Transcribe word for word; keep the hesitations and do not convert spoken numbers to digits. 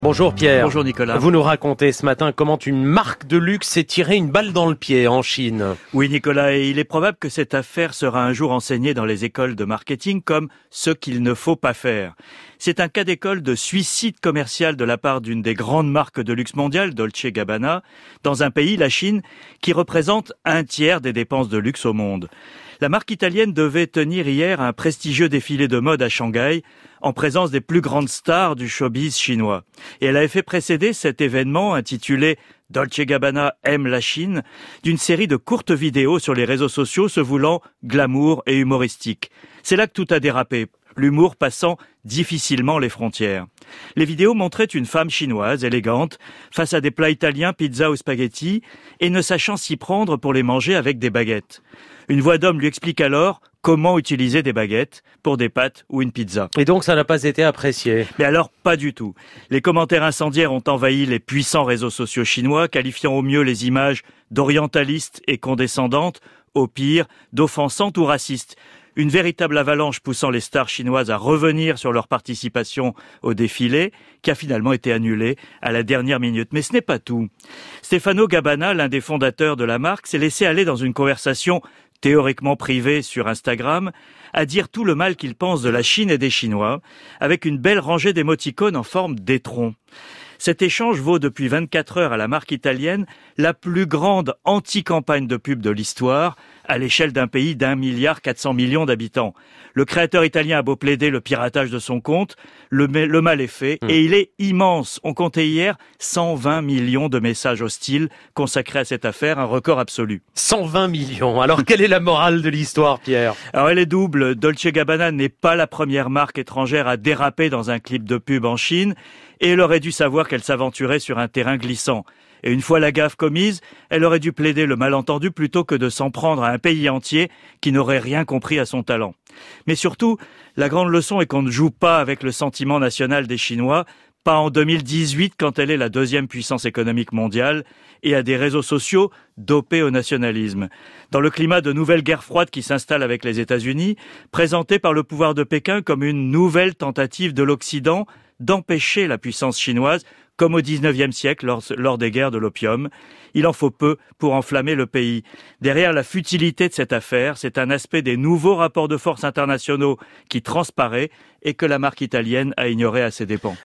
Bonjour Pierre. Bonjour Nicolas. Vous nous racontez ce matin comment une marque de luxe s'est tirée une balle dans le pied en Chine. Oui Nicolas, et il est probable que cette affaire sera un jour enseignée dans les écoles de marketing comme ce qu'il ne faut pas faire. C'est un cas d'école de suicide commercial de la part d'une des grandes marques de luxe mondiales, Dolce and Gabbana, dans un pays, la Chine, qui représente un tiers des dépenses de luxe au monde. La marque italienne devait tenir hier un prestigieux défilé de mode à Shanghai, en présence des plus grandes stars du showbiz chinois. Et elle avait fait précéder cet événement intitulé « Dolce and Gabbana aime la Chine » d'une série de courtes vidéos sur les réseaux sociaux se voulant glamour et humoristique. C'est là que tout a dérapé, l'humour passant difficilement les frontières. Les vidéos montraient une femme chinoise élégante face à des plats italiens, pizza ou spaghettis, et ne sachant s'y prendre pour les manger avec des baguettes. Une voix d'homme lui explique alors comment utiliser des baguettes pour des pâtes ou une pizza. Et donc ça n'a pas été apprécié. Mais alors, pas du tout. Les commentaires incendiaires ont envahi les puissants réseaux sociaux chinois, qualifiant au mieux les images d'orientalistes et condescendantes, au pire d'offensantes ou racistes. Une véritable avalanche poussant les stars chinoises à revenir sur leur participation au défilé, qui a finalement été annulé à la dernière minute. Mais ce n'est pas tout. Stefano Gabbana, l'un des fondateurs de la marque, s'est laissé aller dans une conversation théoriquement privée sur Instagram, à dire tout le mal qu'il pense de la Chine et des Chinois, avec une belle rangée d'émoticônes en forme d'étron. Cet échange vaut depuis vingt-quatre heures à la marque italienne la plus grande anti-campagne de pub de l'histoire à l'échelle d'un pays d'un milliard quatre cents millions d'habitants. Le créateur italien a beau plaider le piratage de son compte, le, le mal est fait mmh. et il est immense. On comptait hier cent vingt millions de messages hostiles consacrés à cette affaire, un record absolu. cent vingt millions. Alors quelle est la morale de l'histoire, Pierre ? Alors elle est double. Dolce and Gabbana n'est pas la première marque étrangère à déraper dans un clip de pub en Chine et elle aurait dû savoir qu'elle s'aventurait sur un terrain glissant. Et une fois la gaffe commise, elle aurait dû plaider le malentendu plutôt que de s'en prendre à un pays entier qui n'aurait rien compris à son talent. Mais surtout, la grande leçon est qu'on ne joue pas avec le sentiment national des Chinois, pas en deux mille dix-huit quand elle est la deuxième puissance économique mondiale et a des réseaux sociaux dopés au nationalisme. Dans le climat de nouvelle guerre froide qui s'installe avec les États-Unis, présenté par le pouvoir de Pékin comme une nouvelle tentative de l'Occident d'empêcher la puissance chinoise, comme au dix-neuvième siècle lors, lors des guerres de l'opium. Il en faut peu pour enflammer le pays. Derrière la futilité de cette affaire, c'est un aspect des nouveaux rapports de force internationaux qui transparaît et que la marque italienne a ignoré à ses dépens.